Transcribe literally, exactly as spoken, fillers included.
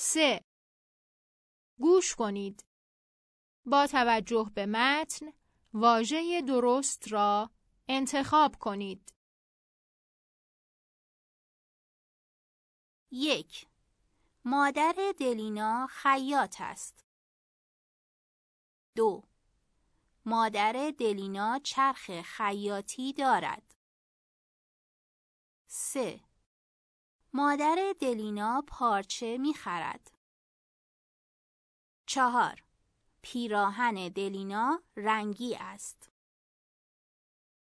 سه. گوش کنید. با توجه به متن واژه درست را انتخاب کنید. یک. مادر دلینا خیاط است. دو. مادر دلینا چرخ خیاطی دارد. سه. مادر دلینا پارچه می خرد. چهار. پیراهن دلینا رنگی است.